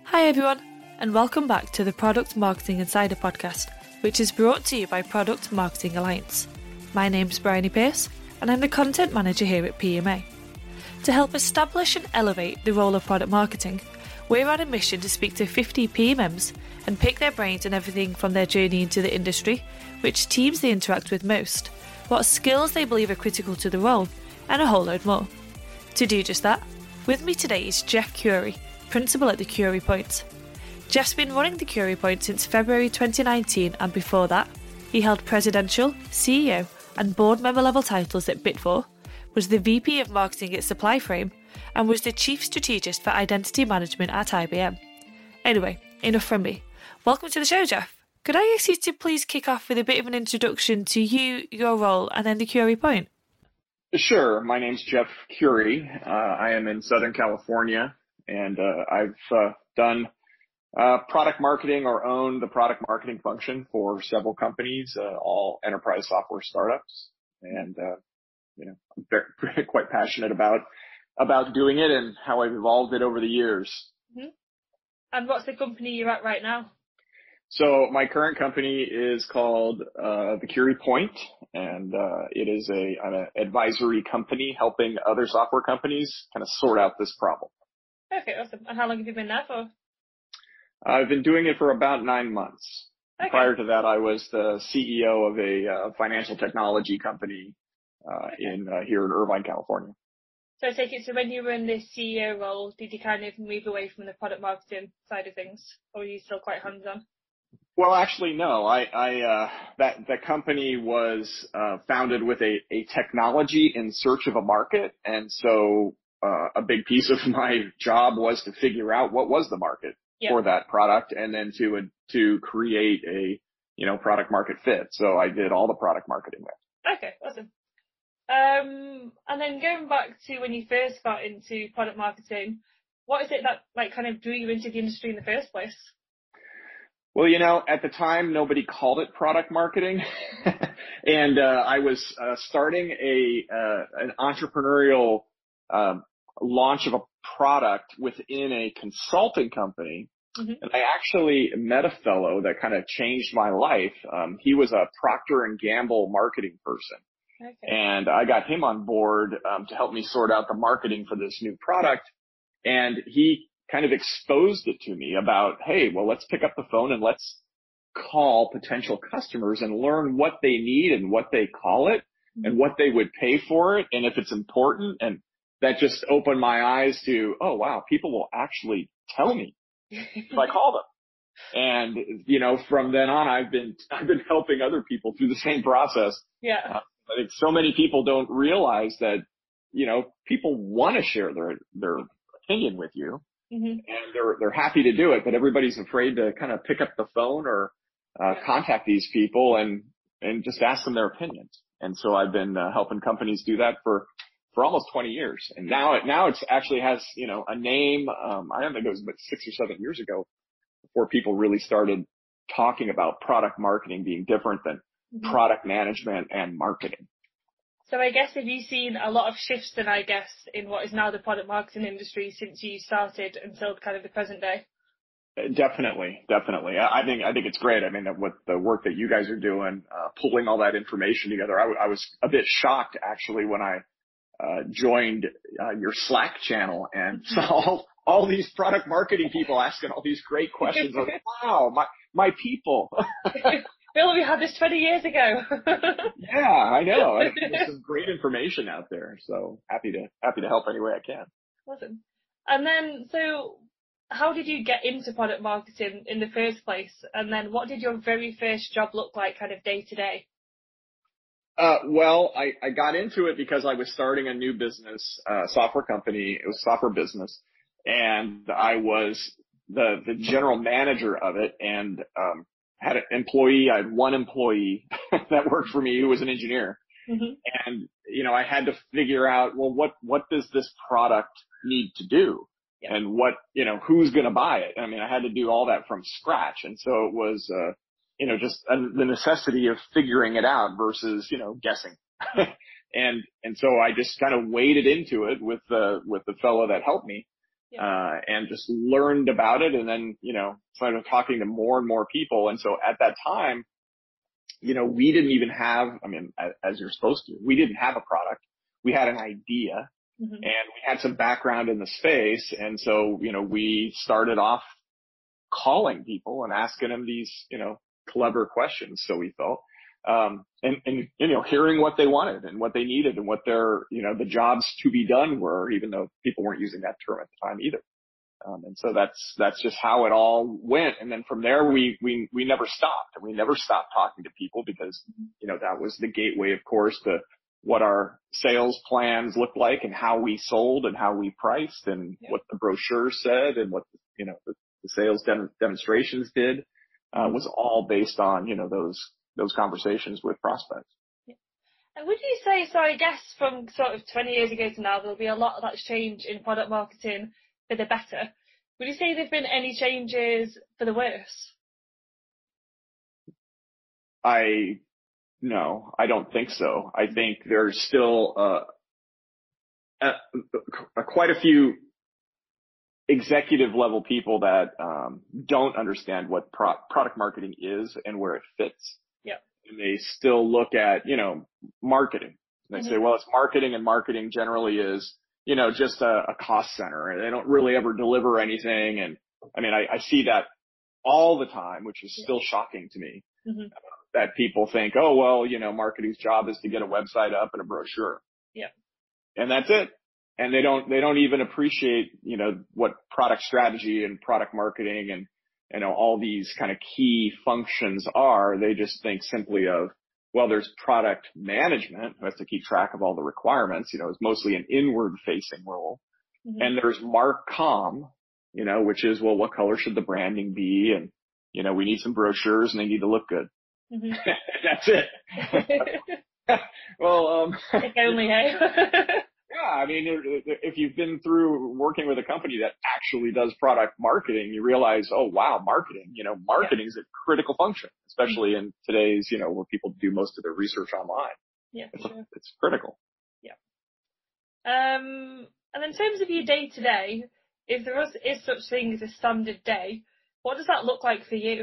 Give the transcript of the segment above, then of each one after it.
Hi everyone, and welcome back to the Product Marketing Insider podcast, which is brought to you by Product Marketing Alliance. My name's Bryony Pearce, and I'm the Content Manager here at PMA. To help establish and elevate the role of product marketing, we're on a mission to speak to 50 PMMs and pick their brains on everything from their journey into the industry, which teams they interact with most, what skills they believe are critical to the role, and a whole load more. To do just that, with me today is Jeff Curie, Principal at the Curie Point. Jeff's been running the Curie Point since February 2019, and before that, he held presidential, CEO, and board member level titles at Bit4, was the VP of Marketing at Supplyframe, and was the Chief Strategist for Identity Management at IBM. Anyway, enough from me. Welcome to the show, Jeff. Could I ask you to please kick off with a bit of an introduction to you, your role, and then the Curie Point? Sure. My name's Jeff Curie. I am in Southern California, and I've done product marketing or owned the product marketing function for several companies, all enterprise software startups. And, I'm very, quite passionate about doing it and how I've evolved it over the years. Mm-hmm. And what's the company you're at right now? So my current company is called the Curie Point, and it is an advisory company helping other software companies kind of sort out this problem. Okay, awesome. And how long have you been there for? I've been doing it for about 9 months. Okay. Prior to that, I was the CEO of a financial technology company here in Irvine, California. So I take it, so when you were in this CEO role, did you kind of move away from the product marketing side of things, or are you still quite hands-on? Well, actually, no. That company was founded with a technology in search of a market, and so a big piece of my job was to figure out what was the market for that product, and then to create a product market fit. So I did all the product marketing there. Okay, awesome. And then going back to when you first got into product marketing, what is it that kind of drew you into the industry in the first place? Well, at the time, nobody called it product marketing. And I was starting an entrepreneurial launch of a product within a consulting company. Mm-hmm. And I actually met a fellow that kind of changed my life. He was a Procter & Gamble marketing person. Okay. And I got him on board to help me sort out the marketing for this new product. And he kind of exposed it to me about, hey, well, let's pick up the phone and let's call potential customers and learn what they need and what they call it and what they would pay for it and if it's important. And that just opened my eyes to, oh, wow, people will actually tell me if I call them. And, from then on, I've been helping other people through the same process. Yeah. I think so many people don't realize that, people want to share their opinion with you. Mm-hmm. And they're happy to do it, but everybody's afraid to kind of pick up the phone or contact these people and just ask them their opinions. And so I've been helping companies do that for almost 20 years. And now it's actually has, a name. I don't think it was about 6 or 7 years ago before people really started talking about product marketing being different than product management and marketing. So I guess have you seen a lot of shifts then, I guess, in what is now the product marketing industry since you started until kind of the present day? Definitely. I think it's great. I mean, with the work that you guys are doing, pulling all that information together, I was a bit shocked actually when I joined your Slack channel and saw all these product marketing people asking all these great questions. I was like, wow, my people. Bill, we had this 20 years ago. Yeah, I know. There's some great information out there. So happy to help any way I can. Awesome. And then, so how did you get into product marketing in the first place? And then what did your very first job look like kind of day to day? Well, I got into it because I was starting a new business, software company. It was software business. And I was the general manager of it and, had an employee. I had one employee that worked for me who was an engineer. Mm-hmm. And, I had to figure out, well, what does this product need to do? Yeah. And what, who's going to buy it? I mean, I had to do all that from scratch. And so it was, just the necessity of figuring it out versus, guessing. And so I just kind of waded into it with the fellow that helped me. and just learned about it. And then, started talking to more and more people. And so at that time, we didn't even have, as you're supposed to, we didn't have a product. We had an idea, and we had some background in the space. And so, we started off calling people and asking them these, clever questions. So we felt, and hearing what they wanted and what they needed and what their, the jobs to be done were, even though people weren't using that term at the time either. And so that's just how it all went. And then from there, we never stopped, and we never stopped talking to people because, that was the gateway, of course, to what our sales plans looked like and how we sold and how we priced and what the brochure said and what, the sales demonstrations did, was all based on, those conversations with prospects. Yeah. And would you say, so I guess from sort of 20 years ago to now, there'll be a lot that's changed in product marketing for the better. Would you say there've been any changes for the worse? No, I don't think so. I think there's still quite a few executive level people that don't understand what product marketing is and where it fits. Yeah. And they still look at, marketing. And they say, well, it's marketing, and marketing generally is, just a cost center, and they don't really ever deliver anything. And I see that all the time, which is still shocking to me, that people think, oh, well, marketing's job is to get a website up and a brochure. Yeah. And that's it. And they don't even appreciate, what product strategy and product marketing and, all these kind of key functions are. They just think simply of, well, there's product management who has to keep track of all the requirements, it's mostly an inward facing role. And there's MarCom, which is, well, what color should the branding be? And, we need some brochures and they need to look good. That's it. Well, if only, hey? Yeah, if you've been through working with a company that actually does product marketing, you realize, oh, wow, marketing is a critical function, especially in today's, where people do most of their research online. Yeah, it's critical. Yeah. And in terms of your day to day, if there is such thing as a standard day, what does that look like for you?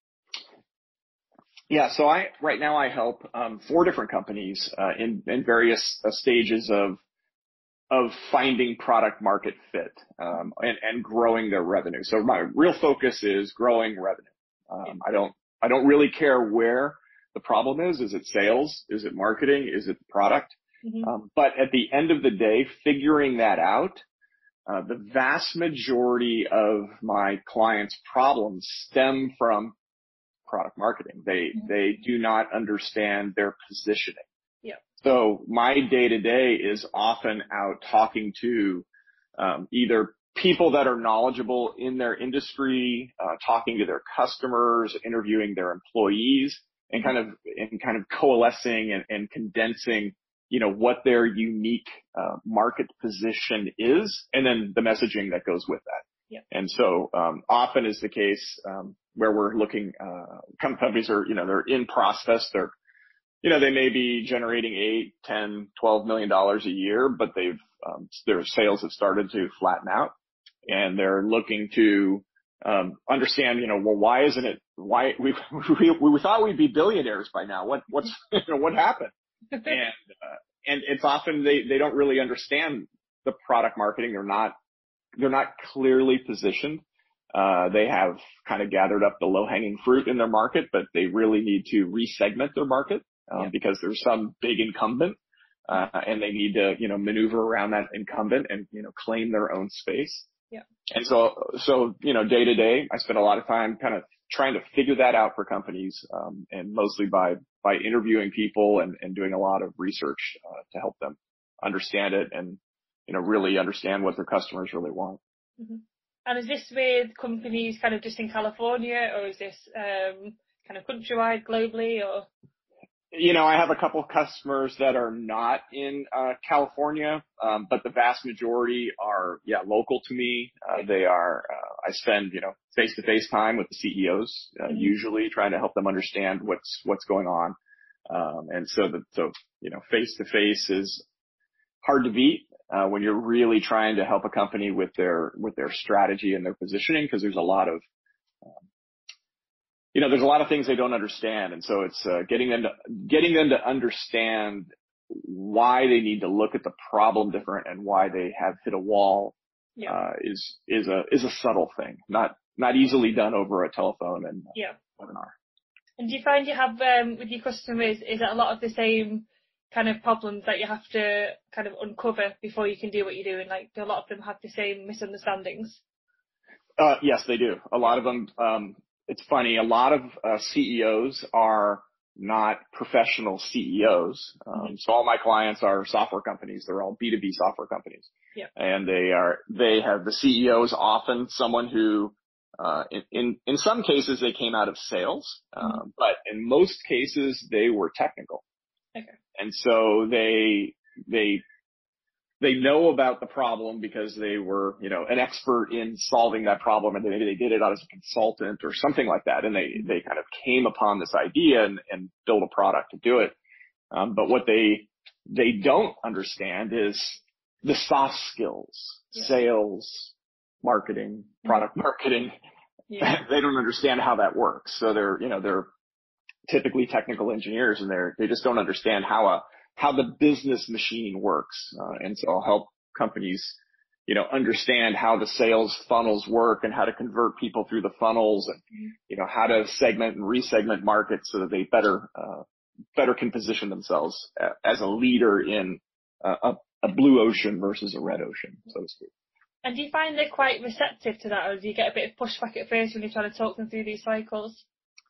Yeah, so right now I help 4 different companies in various stages of finding product market fit and growing their revenue. So my real focus is growing revenue. I don't really care where the problem is. Is it sales? Is it marketing? Is it product? But at the end of the day, figuring that out, the vast majority of my clients' problems stem from product marketing. They do not understand their positioning. Yeah. So my day to day is often out talking to either people that are knowledgeable in their industry, talking to their customers, interviewing their employees, and kind of coalescing and condensing, what their unique market position is, and then the messaging that goes with that. Yeah. And so often is the case where we're looking, companies are, they're in process, they may be generating $8, $10, $12 million a year, but their sales have started to flatten out, and they're looking to understand, well, why isn't it? Why we thought we'd be billionaires by now? What happened? And it's often they don't really understand the product marketing. They're not clearly positioned. They have kind of gathered up the low hanging fruit in their market, but they really need to resegment their market. Because there's some big incumbent, and they need to, maneuver around that incumbent and, claim their own space. Yeah. And so, day to day, I spend a lot of time kind of trying to figure that out for companies, and mostly by interviewing people and doing a lot of research, to help them understand it and, really understand what their customers really want. And is this with companies kind of just in California, or is this, kind of countrywide, globally, or? I have a couple of customers that are not in California, but the vast majority are, local to me. They are, I spend, face-to-face time with the CEOs, usually trying to help them understand what's going on. And so face-to-face is hard to beat. when you're really trying to help a company with their strategy and their positioning, because there's a lot of there's a lot of things they don't understand, and so it's getting them to understand why they need to look at the problem different and why they have hit a wall. Is a subtle thing, not easily done over a telephone and webinar. And do you find you have with your customers, is it a lot of the same kind of problems that you have to kind of uncover before you can do what you're doing? Like, do a lot of them have the same misunderstandings? Yes, they do. A lot of them. It's funny. A lot of CEOs are not professional CEOs. So all my clients are software companies. They're all B2B software companies. Yeah. And they have the CEO is often someone who, in some cases they came out of sales, but in most cases they were technical. Okay. And so they know about the problem because they were, an expert in solving that problem, and maybe they did it as a consultant or something like that. And they kind of came upon this idea and built a product to do it. But what they don't understand is the soft skills, sales, marketing, product marketing. Yeah. They don't understand how that works. So they're typically technical engineers, and they just don't understand how the business machine works. And so I'll help companies, understand how the sales funnels work and how to convert people through the funnels, and, how to segment and resegment markets so that they better can position themselves as a leader in a blue ocean versus a red ocean, so to speak. And do you find they're quite receptive to that, or do you get a bit of pushback at first when you're trying to talk them through these cycles?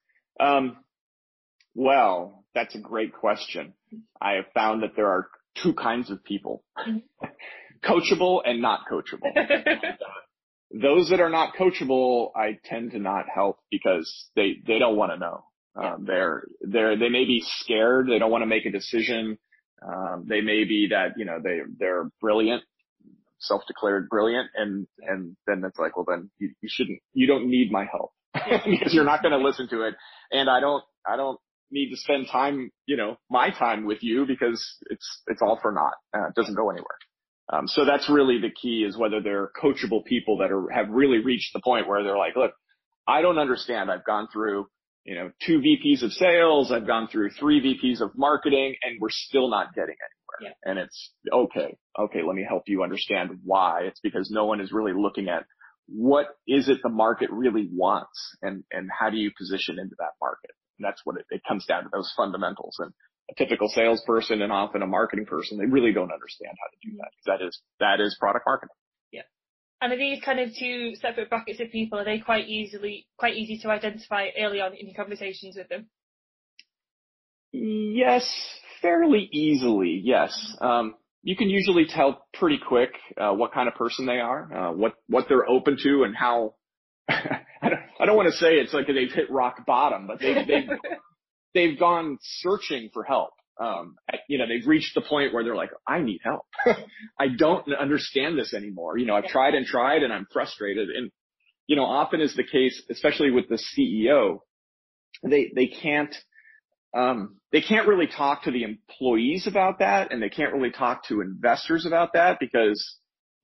Well, that's a great question. I have found that there are two kinds of people, coachable and not coachable. Those that are not coachable, I tend to not help because they don't want to know. They may be scared. They don't want to make a decision. They may be that, they're brilliant, self-declared brilliant. And then it's like, well, then you don't need my help because you're not going to listen to it. And I don't need to spend time, my time with you because it's all for naught. It doesn't go anywhere. So that's really the key, is whether they're coachable people that have really reached the point where they're like, look, I don't understand. I've gone through, 2 VPs of sales. I've gone through 3 VPs of marketing, and we're still not getting anywhere. Yeah. And it's okay. Let me help you understand why. It's because no one is really looking at what is it the market really wants, and how do you position into that market? And that's what it comes down to, those fundamentals. And a typical salesperson and often a marketing person, they really don't understand how to do that, because that is product marketing. Yeah. And are these kind of 2 separate brackets of people? Are they quite easy to identify early on in your conversations with them? Yes, fairly easily. Yes. You can usually tell pretty quick what kind of person they are, what they're open to, and how. I don't want to say it's like they've hit rock bottom, but they've gone searching for help. They've reached the point where they're like, I need help. I don't understand this anymore. I've tried and I'm frustrated. And, often is the case, especially with the CEO, they can't really talk to the employees about that, and they can't really talk to investors about that because,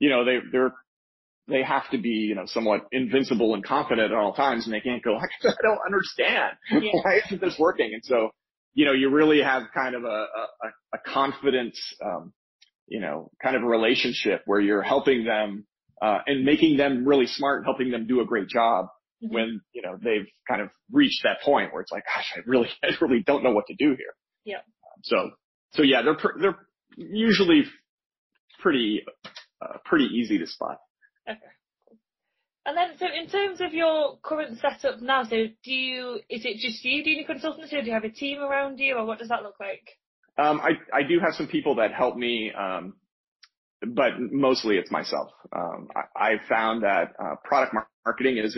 they have to be, somewhat invincible and confident at all times, and they can't go, I don't understand. Yeah. Why isn't this working? And so, you really have kind of a confidence, kind of a relationship where you're helping them, and making them really smart, helping them do a great job when, they've kind of reached that point where it's like, gosh, I really don't know what to do here. Yeah. So yeah, they're usually pretty easy to spot. Okay. And then, so in terms of your current setup now, is it just you doing your consultancy, or do you have a team around you, or what does that look like? I do have some people that help me, but mostly it's myself. I found that product marketing is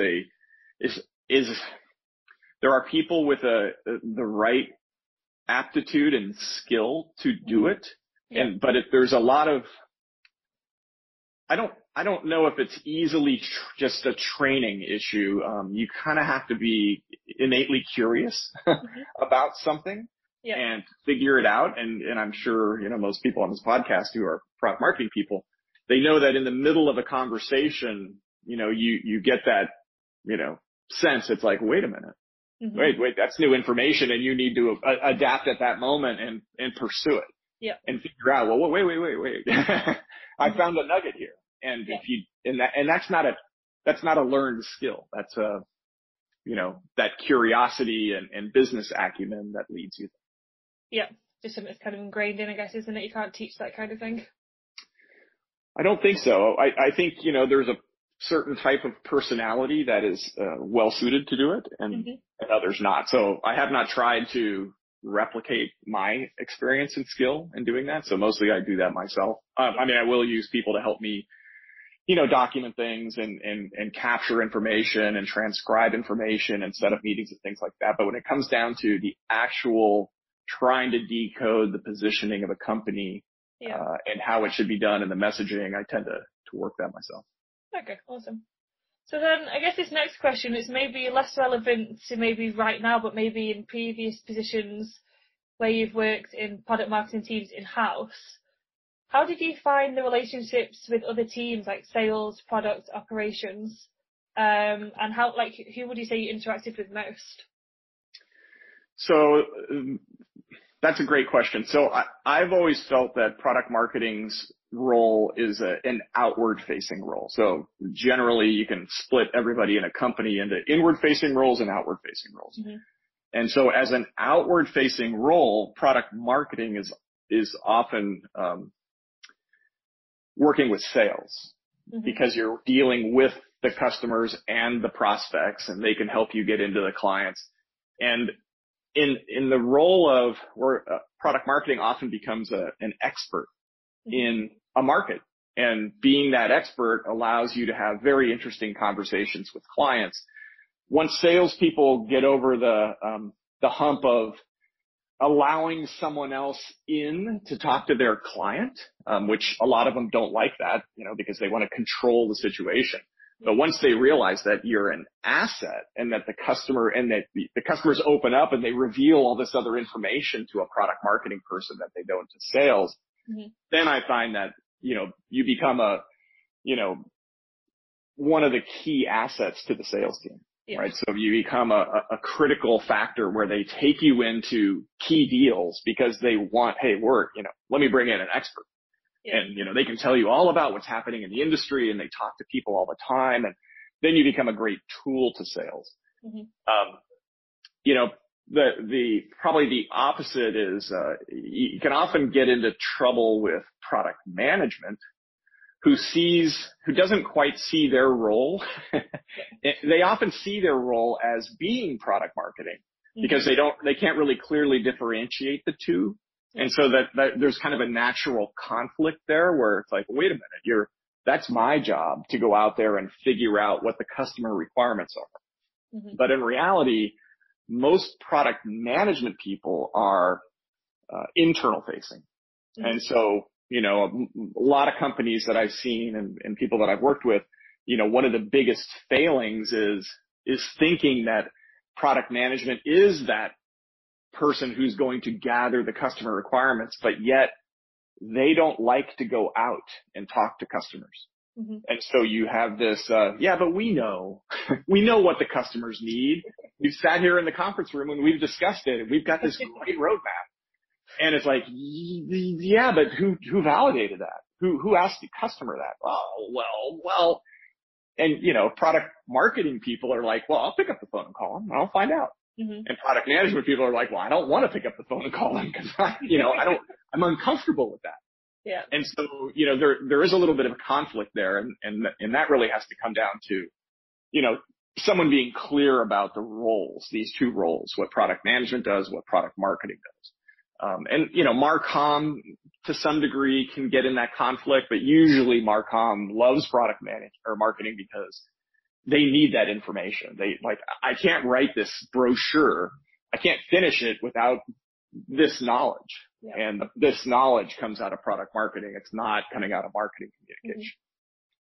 there are people with the right aptitude and skill to do it, but there's a lot of, I don't know if it's easily just a training issue. You kind of have to be innately curious about something. and figure it out. And I'm sure, most people on this podcast who are product marketing people, they know that in the middle of a conversation, you get that, sense. It's like, wait a minute. Mm-hmm. Wait, that's new information, and you need to adapt at that moment and pursue it. Yeah. And figure out, well, wait. I found a nugget here. And that's not a learned skill. That's that curiosity and business acumen that leads you. Yeah. Just something that's kind of ingrained in, I guess, isn't it? You can't teach that kind of thing. I don't think so. I think, there's a certain type of personality that is well suited to do it and others not. So I have not tried to replicate my experience and skill in doing that. So mostly I do that myself. I will use people to help me, document things and capture information and transcribe information and set up meetings and things like that. But when it comes down to the actual trying to decode the positioning of a company and how it should be done and the messaging, I tend to work that myself. Okay, awesome. So then I guess this next question is maybe less relevant to maybe right now, but maybe in previous positions where you've worked in product marketing teams in-house. How did you find the relationships with other teams like sales, product, operations, and how, who would you say you interacted with most? So that's a great question. So I've always felt that product marketing's role is an outward-facing role. So generally, you can split everybody in a company into inward-facing roles and outward-facing roles. Mm-hmm. And so as an outward-facing role, product marketing is often working with sales because you're dealing with the customers and the prospects, and they can help you get into the clients. And in the role of where product marketing often becomes an expert in a market, and being that expert allows you to have very interesting conversations with clients. Once salespeople get over the hump of allowing someone else in to talk to their client, which a lot of them don't like that, because they want to control the situation. But once they realize that you're an asset and that the customers open up and they reveal all this other information to a product marketing person that they don't to sales, then I find that, you become one of the key assets to the sales team. Yeah. Right. So you become a critical factor where they take you into key deals because they want, hey, let me bring in an expert. Yeah. And, they can tell you all about what's happening in the industry, and they talk to people all the time. And then you become a great tool to sales. Probably the opposite is, you can often get into trouble with product management who doesn't quite see their role. They often see their role as being product marketing because they can't really clearly differentiate the two. And so that there's kind of a natural conflict there where it's like, wait a minute, that's my job to go out there and figure out what the customer requirements are. But in reality, most product management people are internal facing. And so, a lot of companies that I've seen and people that I've worked with, one of the biggest failings is thinking that product management is that person who's going to gather the customer requirements, but yet they don't like to go out and talk to customers. And so you have this, but we know what the customers need. We've sat here in the conference room and we've discussed it, and we've got this great roadmap. And it's like, yeah, but who validated that? Who asked the customer that? Oh, well. And, product marketing people are like, well, I'll pick up the phone and call them and I'll find out. And product management people are like, well, I don't want to pick up the phone and call them because I'm uncomfortable with that. Yeah. And so, there is a little bit of a conflict there, and that really has to come down to, someone being clear about the roles, these two roles, what product management does, what product marketing does. Marcom to some degree can get in that conflict, but usually Marcom loves product marketing because they need that information. I can't write this brochure. I can't finish it without this knowledge. Yeah. And this knowledge comes out of product marketing. It's not coming out of marketing communication.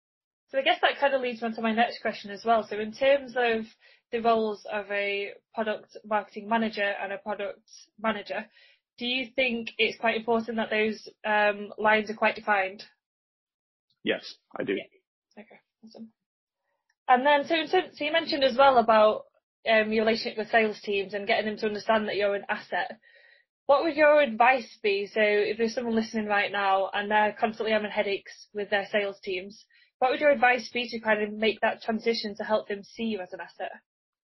So I guess that kind of leads on to my next question as well. So in terms of the roles of a product marketing manager and a product manager, do you think it's quite important that those lines are quite defined? Yes, I do. Yeah. Okay, awesome. And then, so you mentioned as well about your relationship with sales teams and getting them to understand that you're an asset. What would your advice be? So if there's someone listening right now and they're constantly having headaches with their sales teams, what would your advice be to kind of make that transition to help them see you as an asset?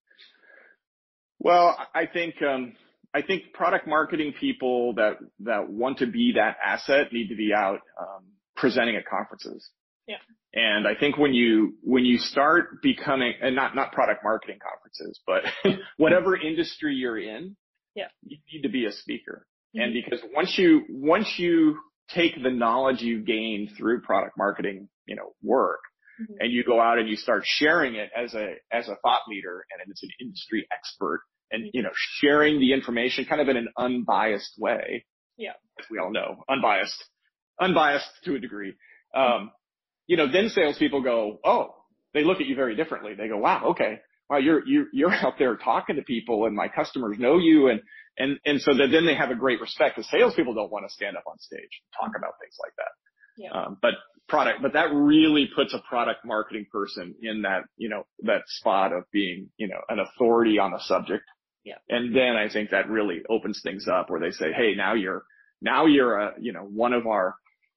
Well, I think product marketing people that want to be that asset need to be out presenting at conferences. Yeah. And I think when you start becoming, and not product marketing conferences, but whatever industry you're in, yeah, you need to be a speaker. Mm-hmm. And because once you take the knowledge you gain through product marketing, work, mm-hmm. and you go out and you start sharing it as a thought leader and as an industry expert, and mm-hmm. Sharing the information kind of in an unbiased way. Yeah. As we all know, unbiased to a degree. Then salespeople go, oh, they look at you very differently. They go, wow, okay, wow, you're out there talking to people, and my customers know you, and so that then they have a great respect. The salespeople don't want to stand up on stage and talk about things like that. Yeah. But that really puts a product marketing person in that, that spot of being, an authority on a subject. Yeah. And then I think that really opens things up where they say, hey, now you're one of our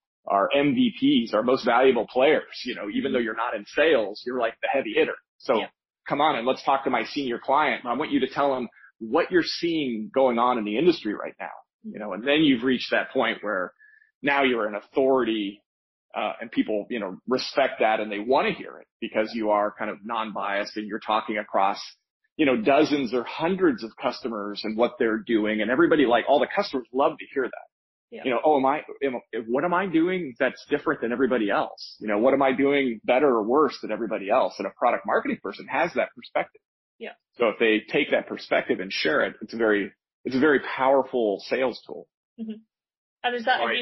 MVPs, our most valuable players, even though you're not in sales, you're like the heavy hitter. So yeah. Come on and let's talk to my senior client. I want you to tell them what you're seeing going on in the industry right now, and then you've reached that point where now you're an authority, and people, respect that and they want to hear it because you are kind of non-biased and you're talking across, dozens or hundreds of customers and what they're doing, and everybody, like all the customers, love to hear that. Yeah. What am I doing that's different than everybody else? What am I doing better or worse than everybody else? And a product marketing person has that perspective. Yeah. So if they take that perspective and share it, it's a very powerful sales tool. Mm-hmm. And is that,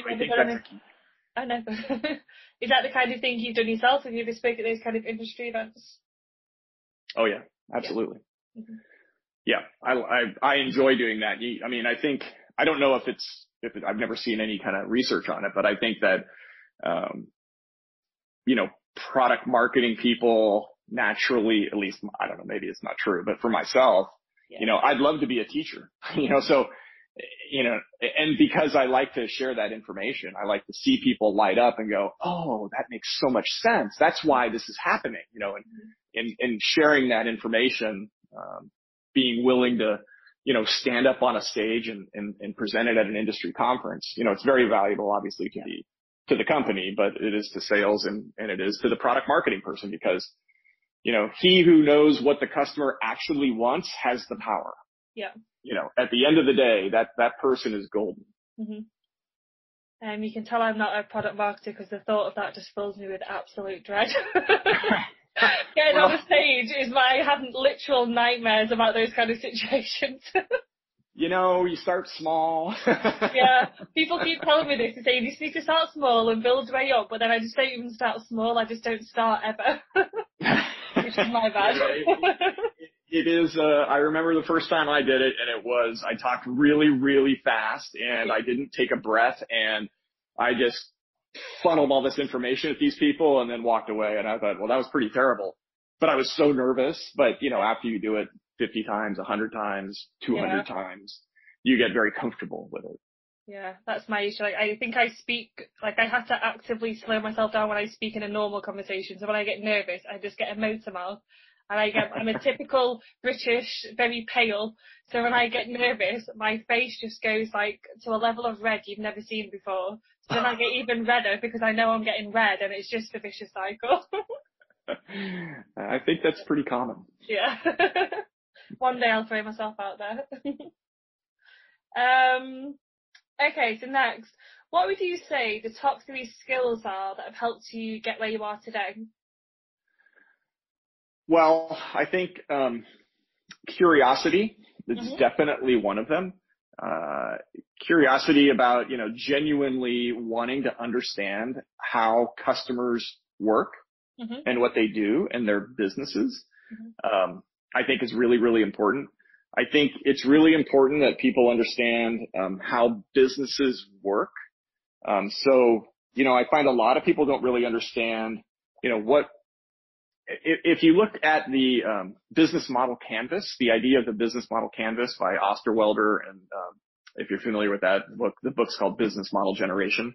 I know. Is that the kind of thing you've done yourself? Have you ever spoken at those kind of industry events? Oh yeah, absolutely. Yeah. Mm-hmm. Yeah. I enjoy doing that. I don't know if I've never seen any kind of research on it, but I think that, product marketing people naturally, at least, I don't know, maybe it's not true, but for myself, yeah. I'd love to be a teacher, so, and because I like to share that information, I like to see people light up and go, oh, that makes so much sense. That's why this is happening, and sharing that information, being willing to, stand up on a stage and present it at an industry conference. It's very valuable, obviously, to the company, but it is to sales and it is to the product marketing person because, he who knows what the customer actually wants has the power. Yeah. At the end of the day, that person is golden. Mm-hmm. You can tell I'm not a product marketer because the thought of that just fills me with absolute dread. Getting on the stage I have literal nightmares about those kind of situations. You start small. Yeah, people keep telling me this. They say you just need to start small and build way up, but then I just don't even start small. I just don't start ever, which is my bad. It is. I remember the first time I did it, and I talked really, really fast, and I didn't take a breath, and I just funneled all this information at these people and then walked away. And I thought, well, that was pretty terrible. But I was so nervous. But, after you do it 50 times, 100 times, 200 times, you get very comfortable with it. Yeah, that's my issue. I think I speak, I have to actively slow myself down when I speak in a normal conversation. So when I get nervous, I just get a motor mouth. And I'm a typical British, very pale. So when I get nervous, my face just goes to a level of red you've never seen before. So then I get even redder because I know I'm getting red, and it's just a vicious cycle. I think that's pretty common. Yeah. One day I'll throw myself out there. Okay, so next, what would you say the top 3 skills are that have helped you get where you are today? Well, I think curiosity is definitely one of them. Curiosity about, genuinely wanting to understand how customers work and what they do and their businesses, I think is really, really important. I think it's really important that people understand how businesses work. So, I find a lot of people don't really understand, if you look at the business model canvas, the idea of the business model canvas by Osterwelder, and if you're familiar with that book, the book's called Business Model Generation.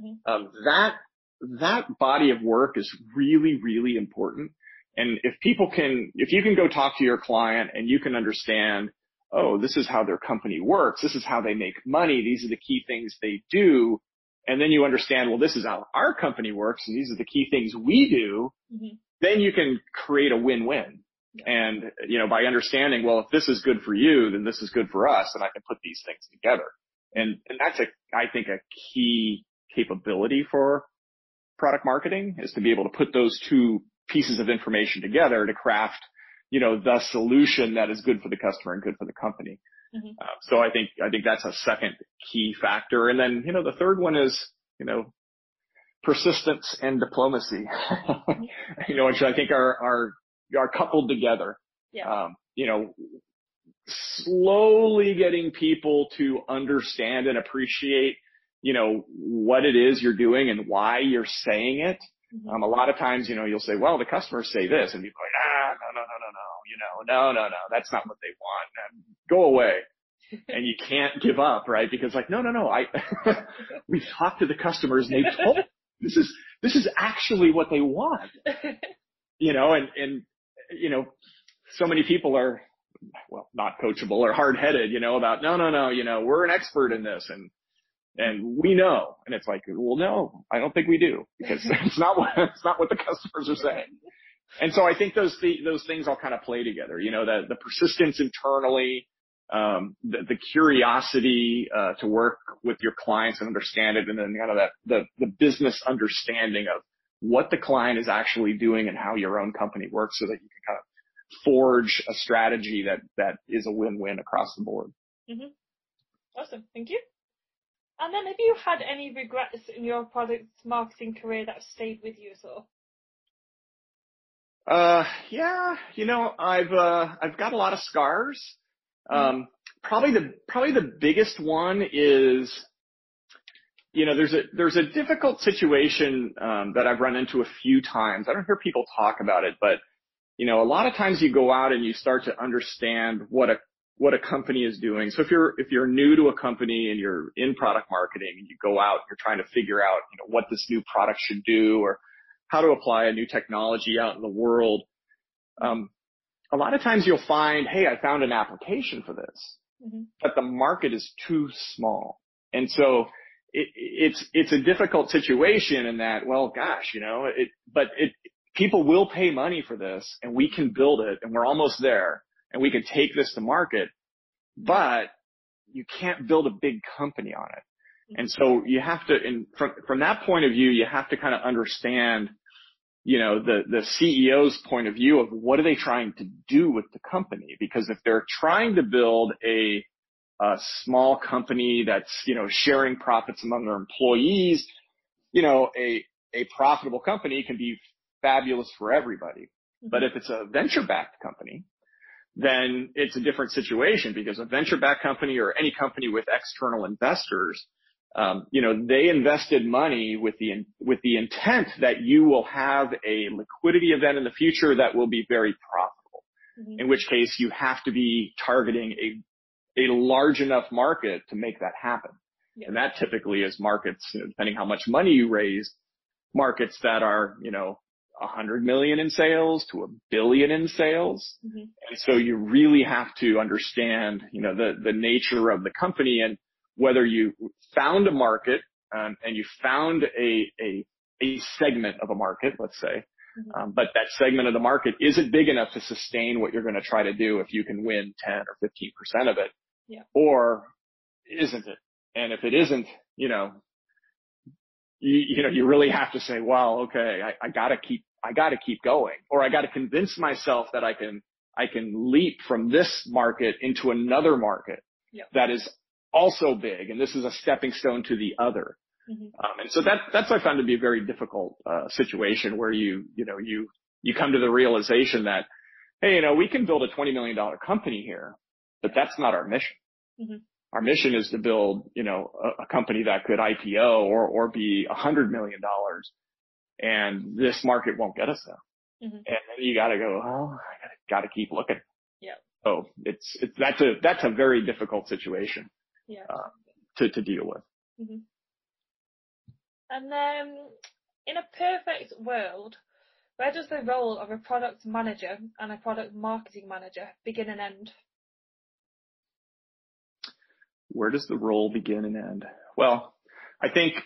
That body of work is really, really important. And if you can go talk to your client and you can understand, oh, this is how their company works, this is how they make money, these are the key things they do, and then you understand, well, this is how our company works, and these are the key things we do, then you can create a win-win. And, by understanding, well, if this is good for you, then this is good for us, and I can put these things together. And that's I think a key capability for product marketing, is to be able to put those two pieces of information together to craft, the solution that is good for the customer and good for the company. So I think that's a second key factor. And then, the third one is, persistence and diplomacy, which I think are coupled together. Slowly getting people to understand and appreciate, what it is you're doing and why you're saying it. A lot of times, you'll say, well, the customers say this, and people are like, no, that's not what they want. Go away. And you can't give up, right? Because no, we've talked to the customers and they told this is actually what they want. And so many people are, well, not coachable or hard-headed, about, no, we're an expert in this and we know. And it's like, well, no, I don't think we do, because it's not what the customers are saying. And so I think those things all kind of play together, the persistence internally, the curiosity, to work with your clients and understand it. And then kind of the business understanding of what the client is actually doing and how your own company works, so that you can kind of forge a strategy that is a win-win across the board. Awesome. Thank you. And then, have you had any regrets in your product marketing career that have stayed with you at all? Yeah, I've got a lot of scars. Probably the biggest one is, there's a difficult situation, that I've run into a few times. I don't hear people talk about it, but, a lot of times you go out and you start to understand what a company is doing. So if you're new to a company and you're in product marketing and you go out, you're trying to figure out, what this new product should do or how to apply a new technology out in the world. A lot of times you'll find, hey, I found an application for this, but the market is too small. And so it's a difficult situation in that, well, gosh, people will pay money for this, and we can build it, and we're almost there, and we can take this to market, but you can't build a big company on it. And so you have to, from that point of view, you have to kind of understand, the CEO's point of view of what are they trying to do with the company? Because if they're trying to build a small company that's, sharing profits among their employees, a profitable company can be fabulous for everybody. But if it's a venture-backed company, then it's a different situation, because a venture-backed company or any company with external investors, they invested money with the intent that you will have a liquidity event in the future that will be very profitable. In which case you have to be targeting a large enough market to make that happen. And that typically is markets, depending how much money you raise, markets that are, 100 million in sales to $1 billion in sales. And so you really have to understand, the nature of the company, and whether you found a market, and you found a segment of a market, let's say, but that segment of the market isn't big enough to sustain what you're going to try to do if you can win 10 or 15% of it, or isn't it? And if it isn't, you really have to say, well, okay, I gotta keep going, or I gotta convince myself that I can leap from this market into another market that is also big, and this is a stepping stone to the other. And so that's I found to be a very difficult situation where you come to the realization that, hey, we can build a $20 million company here, but that's not our mission. Our mission is to build, a company that could IPO or be $100 million, and this market won't get us there. And then you got to go, oh, I got to keep looking. Yeah. So that's a very difficult situation to deal with. And then, in a perfect world, where does the role of a product manager and a product marketing manager begin and end? Where does the role begin and end? Well, I think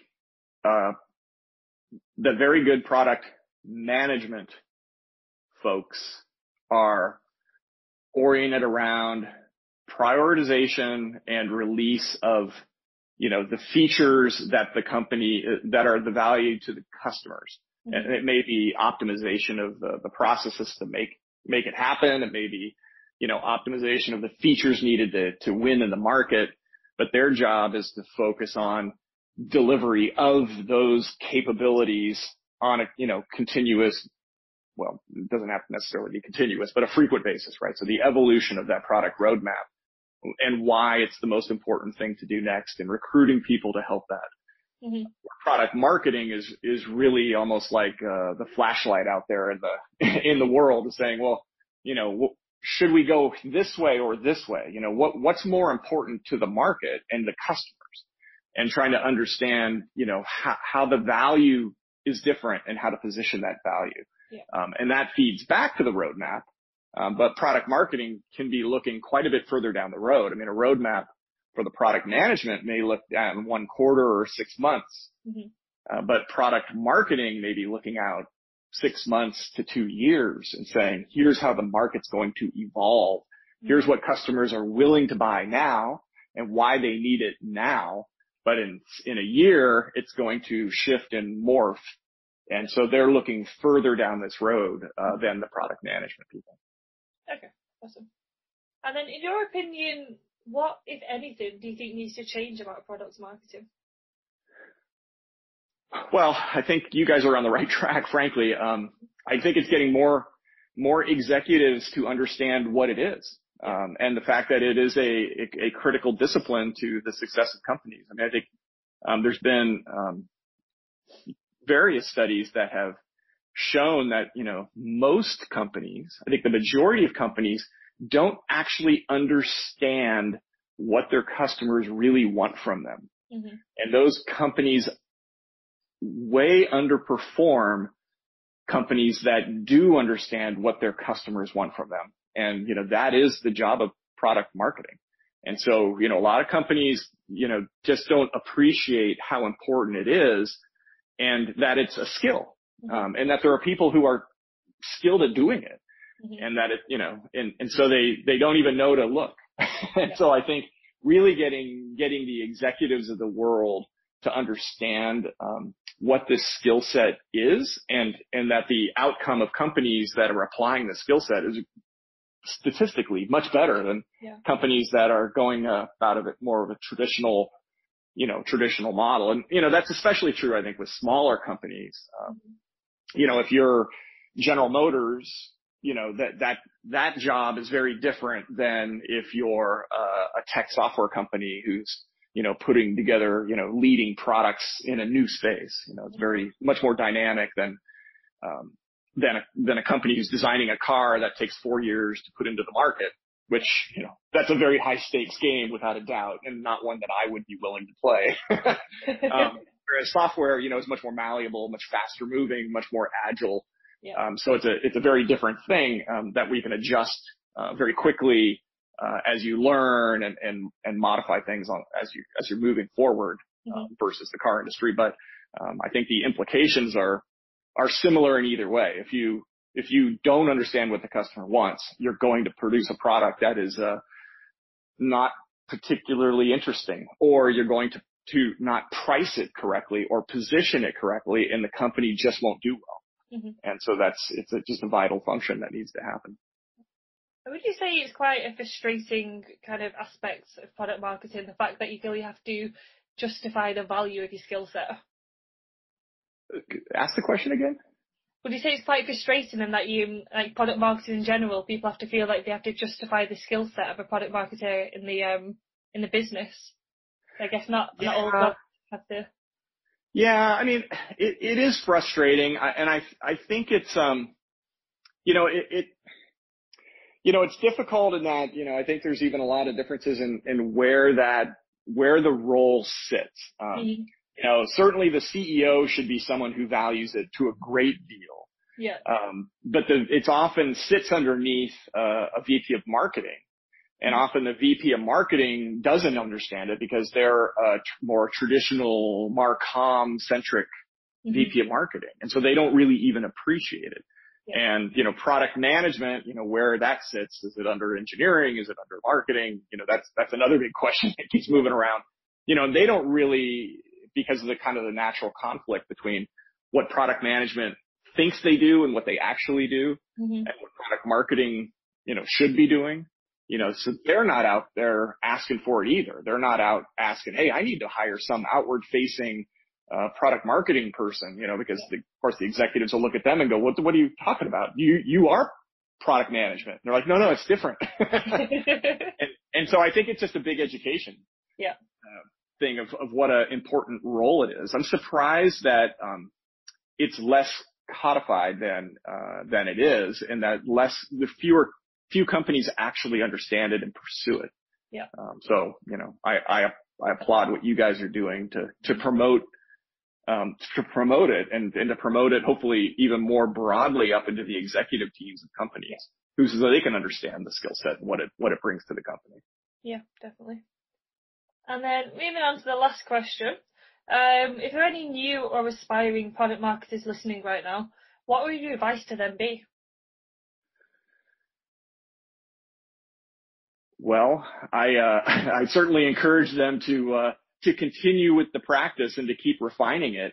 the very good product management folks are oriented around prioritization and release of, the features that the company, that are the value to the customers. And it may be optimization of the processes to make it happen. It may be, optimization of the features needed to win in the market. But their job is to focus on delivery of those capabilities on a, continuous, well, it doesn't have to necessarily be continuous, but a frequent basis, right? So the evolution of that product roadmap and why it's the most important thing to do next, and recruiting people to help that. Product marketing is really almost like the flashlight out there in the world, saying, well, should we go this way or this way? What's more important to the market and the customers, and trying to understand, how the value is different and how to position that value. And that feeds back to the roadmap. But product marketing can be looking quite a bit further down the road. I mean, a roadmap for the product management may look at 1 quarter or 6 months. But product marketing may be looking out 6 months to 2 years and saying, here's how the market's going to evolve. Here's what customers are willing to buy now and why they need it now. But in a year, it's going to shift and morph. And so they're looking further down this road than the product management people. Okay, awesome. And then in your opinion, what, if anything, do you think needs to change about product marketing? Well, I think you guys are on the right track, frankly. I think it's getting more executives to understand what it is, and the fact that it is a critical discipline to the success of companies. I mean, I think there's been various studies that have shown that, most companies, I think the majority of companies, don't actually understand what their customers really want from them. And those companies way underperform companies that do understand what their customers want from them. And, that is the job of product marketing. And so, a lot of companies, just don't appreciate how important it is, and that it's a skill, and that there are people who are skilled at doing it, and that it, and so they don't even know to look. And so I think really getting the executives of the world to understand what this skill set is, and that the outcome of companies that are applying the skill set is statistically much better than companies that are going out of it more of a traditional model. And, that's especially true, I think, with smaller companies. If you're General Motors, that job is very different than if you're a tech software company who's, putting together, leading products in a new space. It's very much more dynamic than a company who's designing a car that takes 4 years to put into the market, which, that's a very high stakes game without a doubt, and not one that I would be willing to play. Whereas software, is much more malleable, much faster moving, much more agile. So it's a very different thing, that we can adjust, very quickly, as you learn and modify things as you're moving forward, versus the car industry. But, I think the implications are similar in either way. If you don't understand what the customer wants, you're going to produce a product that is, not particularly interesting, or you're going to not price it correctly or position it correctly, and the company just won't do well. And so it's just a vital function that needs to happen. Would you say it's quite a frustrating kind of aspect of product marketing, the fact that you feel you have to justify the value of your skill set? Ask the question again. Would you say it's quite frustrating in that you, like product marketing in general, people have to feel like they have to justify the skill set of a product marketer in the business? I guess not all jobs have to. Yeah, I mean, it is frustrating, and I think it's it's difficult in that I think there's even a lot of differences in where the role sits. Certainly the CEO should be someone who values it to a great deal. Yeah. But it's often sits underneath a VP of marketing. And often the VP of marketing doesn't understand it because they're a more traditional Marcom centric VP of marketing. And so they don't really even appreciate it. Yeah. And, product management, where that sits, is it under engineering? Is it under marketing? That's another big question that keeps moving around. They don't really, because of the kind of the natural conflict between what product management thinks they do and what they actually do, and what product marketing, should be doing. So they're not out there asking for it either. They're not out asking, hey, I need to hire some outward facing product marketing person, because of course the executives will look at them and go, what are you talking about? You are product management. And they're like, no, it's different. and so I think it's just a big education thing of what an important role it is. I'm surprised that it's less codified than it is, and that few companies actually understand it and pursue it. Yeah. So I applaud what you guys are doing to promote it and to promote it hopefully even more broadly up into the executive teams of companies, so they can understand the skill set and what it brings to the company. Yeah, definitely. And then moving on to the last question. If there are any new or aspiring product marketers listening right now, what would your advice to them be? Well, I certainly encourage them to continue with the practice and to keep refining it.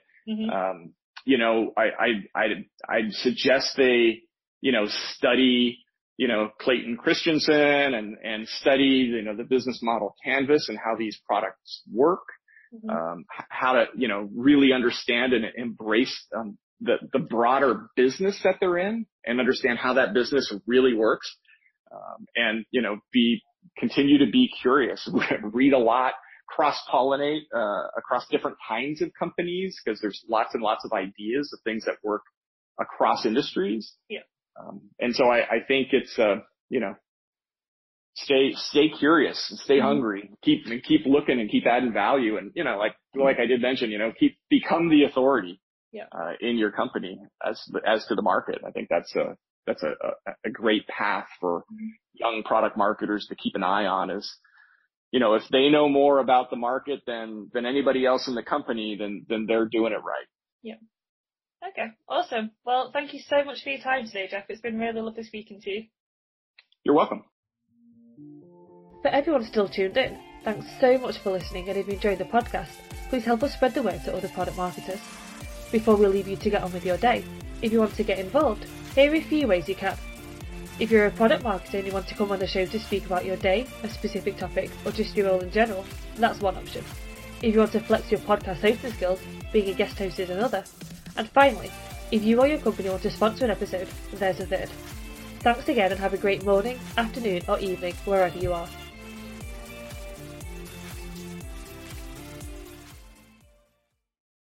I'd suggest they, study, Clayton Christensen and study, the business model canvas and how these products work, how to, really understand and embrace, the broader business that they're in and understand how that business really works. And, continue to be curious, read a lot, cross-pollinate, across different kinds of companies, because there's lots and lots of ideas of things that work across industries. Yeah. And so I think it's, stay curious and stay hungry, keep looking and keep adding value. And, like I did mention, become the authority, in your company as to the market. I think that's a great path for young product marketers to keep an eye on is, if they know more about the market than anybody else in the company, then they're doing it right. Yeah. Okay. Awesome. Well, thank you so much for your time today, Jeff. It's been really lovely speaking to you. You're welcome. For everyone still tuned in, thanks so much for listening, and if you enjoyed the podcast, please help us spread the word to other product marketers. Before we leave you to get on with your day, if you want to get involved, here are a few ways you can. If you're a product marketer and you want to come on the show to speak about your day, a specific topic, or just your role in general, that's one option. If you want to flex your podcast hosting skills, being a guest host is another. And finally, if you or your company want to sponsor an episode, there's a third. Thanks again and have a great morning, afternoon or evening wherever you are.